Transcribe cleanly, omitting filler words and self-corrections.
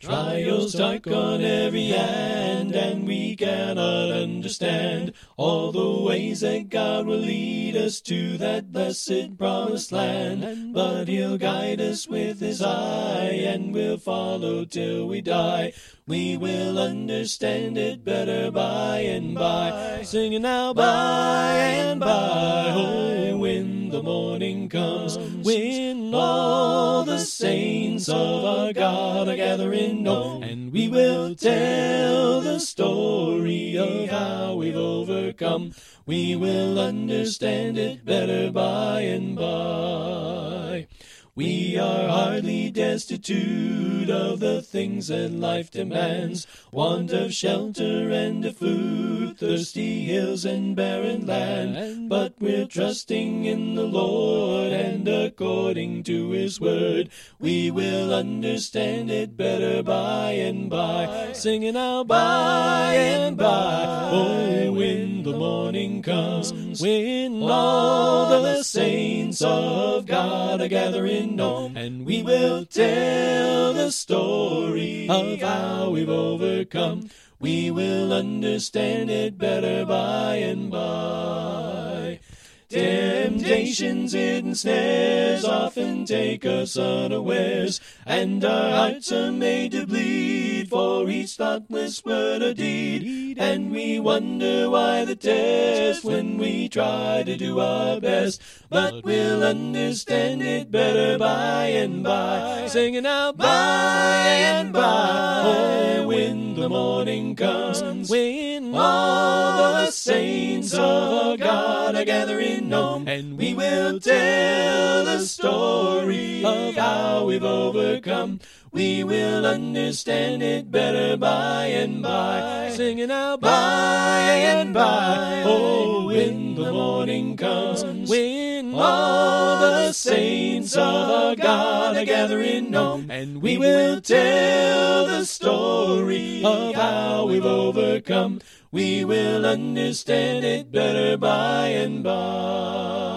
Trials dark on every hand, and we cannot understand all the ways that God will lead us to that blessed promised land. But He'll guide us with His eye, and we'll follow till we die. We will understand it better by and by. Singing now, by and by, oh, when the morning comes, when all the saints of our God are gathering home, and we will tell the story of how we've overcome. We will understand it better by and by. We are hardly destitute of the things that life demands, want of shelter and of food, thirsty hills and barren land. But we're trusting in the Lord, and according to His word, we will understand it better by and by. Singing out by and by, oh, when the morning comes, when all the saints of God are gathering home, and we will tell the story of how we've overcome. We will understand it better by and by. Temptations, hidden snares often take us unawares, and our hearts are made to bleed for each thoughtless word or deed. And we wonder why the test when we try to do our best. But we'll understand it better by and by. Singing out by and by, oh, when the morning comes, when all the saints of God are gathering home, and we will tell the story of how we've overcome. We will understand it better by and by. Singing out by and by, oh, when the morning comes, when all the saints of God are gathering home, and we will tell the story of how we've overcome. We will understand it better by and by.